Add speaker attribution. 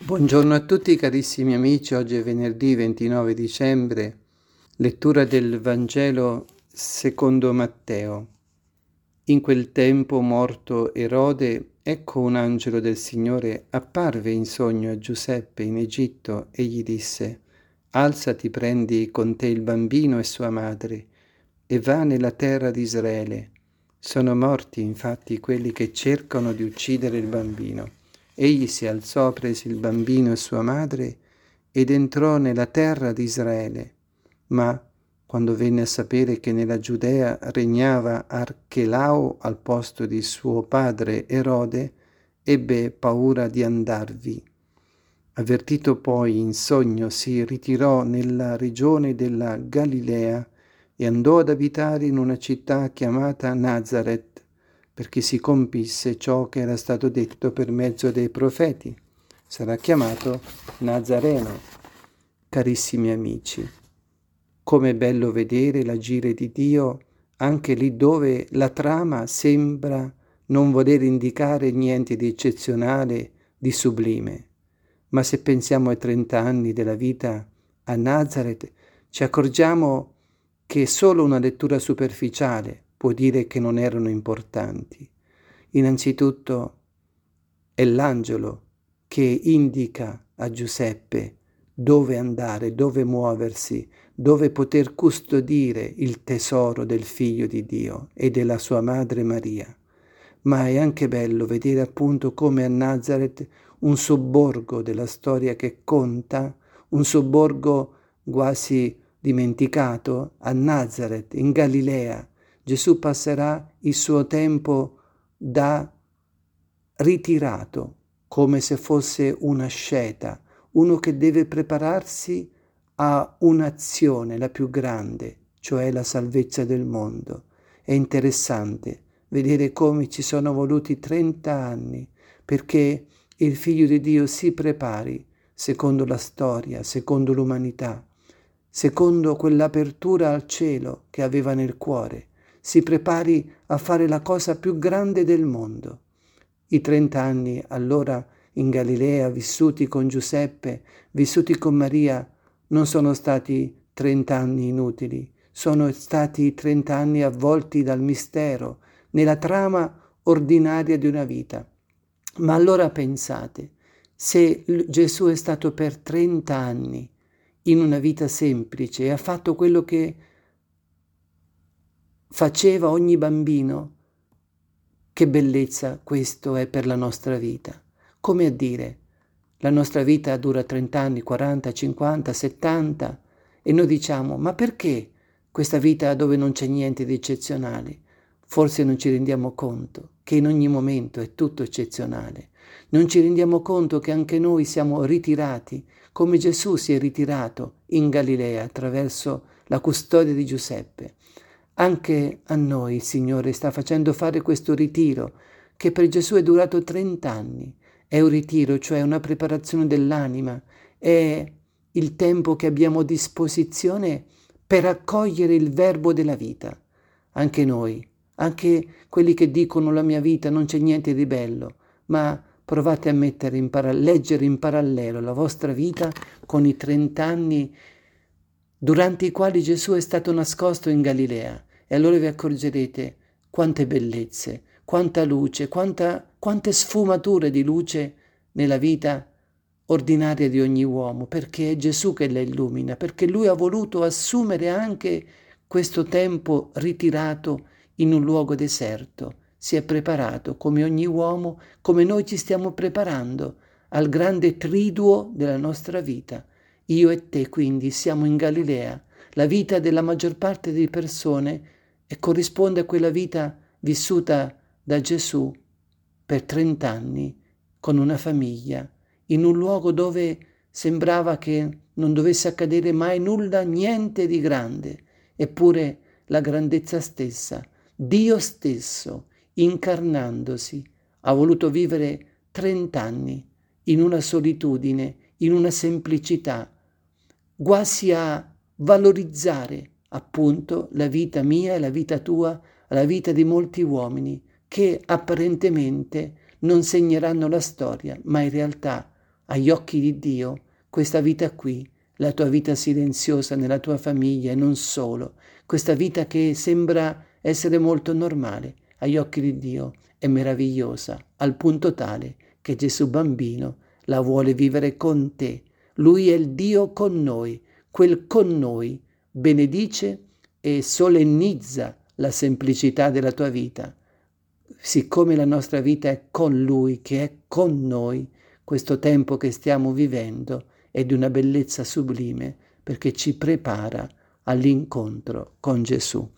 Speaker 1: Buongiorno a tutti carissimi amici, oggi è venerdì 29 dicembre, lettura del Vangelo secondo Matteo. In quel tempo, morto Erode, ecco un angelo del Signore apparve in sogno a Giuseppe in Egitto e gli disse: Alzati, prendi con te il bambino e sua madre e va nella terra di Israele. Sono morti infatti quelli che cercano di uccidere il bambino. Egli si alzò, prese il bambino e sua madre ed entrò nella terra di Israele. Ma quando venne a sapere che nella Giudea regnava Archelao al posto di suo padre Erode, ebbe paura di andarvi. Avvertito poi in sogno, si ritirò nella regione della Galilea e andò ad abitare in una città chiamata Nazaret, perché si compisse ciò che era stato detto per mezzo dei profeti. Sarà chiamato Nazareno. Carissimi amici, com'è bello vedere l'agire di Dio anche lì dove la trama sembra non voler indicare niente di eccezionale, di sublime. Ma se pensiamo ai 30 anni della vita a Nazareth, ci accorgiamo che solo una lettura superficiale può dire che non erano importanti. Innanzitutto è l'angelo che indica a Giuseppe dove andare, dove muoversi, dove poter custodire il tesoro del figlio di Dio e della sua madre Maria. Ma è anche bello vedere appunto come a Nazareth un sobborgo della storia che conta, un sobborgo quasi dimenticato, a Nazareth, in Galilea. Gesù passerà il suo tempo da ritirato, come se fosse una sceta, uno che deve prepararsi a un'azione, la più grande, cioè la salvezza del mondo. È interessante vedere come ci sono voluti 30 anni perché il Figlio di Dio si prepari secondo la storia, secondo l'umanità, secondo quell'apertura al cielo che aveva nel cuore, si prepari a fare la cosa più grande del mondo. I 30 anni allora in Galilea, vissuti con Giuseppe, vissuti con Maria, non sono stati 30 anni inutili, sono stati 30 anni avvolti dal mistero, nella trama ordinaria di una vita. Ma allora pensate, se Gesù è stato per 30 anni in una vita semplice e ha fatto quello che faceva ogni bambino, che bellezza questo è per la nostra vita. Come a dire, la nostra vita dura 30 anni, 40, 50, 70 e noi diciamo, ma perché questa vita dove non c'è niente di eccezionale? Forse non ci rendiamo conto che in ogni momento è tutto eccezionale. Non ci rendiamo conto che anche noi siamo ritirati, come Gesù si è ritirato in Galilea attraverso la custodia di Giuseppe. Anche a noi il Signore sta facendo fare questo ritiro, che per Gesù è durato 30 anni. È un ritiro, cioè una preparazione dell'anima, è il tempo che abbiamo a disposizione per accogliere il verbo della vita. Anche noi, anche quelli che dicono la mia vita non c'è niente di bello, ma provate a mettere leggere in parallelo la vostra vita con i 30 anni durante i quali Gesù è stato nascosto in Galilea, e allora vi accorgerete quante bellezze, quanta luce, quante sfumature di luce nella vita ordinaria di ogni uomo, perché è Gesù che la illumina, perché Lui ha voluto assumere anche questo tempo ritirato in un luogo deserto. Si è preparato come ogni uomo, come noi ci stiamo preparando al grande triduo della nostra vita. Io e te quindi siamo in Galilea. La vita della maggior parte delle persone corrisponde a quella vita vissuta da Gesù per 30 anni con una famiglia, in un luogo dove sembrava che non dovesse accadere mai nulla, niente di grande, eppure la grandezza stessa, Dio stesso, incarnandosi, ha voluto vivere 30 anni in una solitudine, in una semplicità, quasi a valorizzare appunto la vita mia e la vita tua, la vita di molti uomini che apparentemente non segneranno la storia, ma in realtà agli occhi di Dio, questa vita qui, la tua vita silenziosa nella tua famiglia e non solo, questa vita che sembra essere molto normale, agli occhi di Dio è meravigliosa, al punto tale che Gesù bambino la vuole vivere con te. Lui è il Dio con noi, quel con noi benedice e solennizza la semplicità della tua vita. Siccome la nostra vita è con Lui, che è con noi, questo tempo che stiamo vivendo è di una bellezza sublime perché ci prepara all'incontro con Gesù.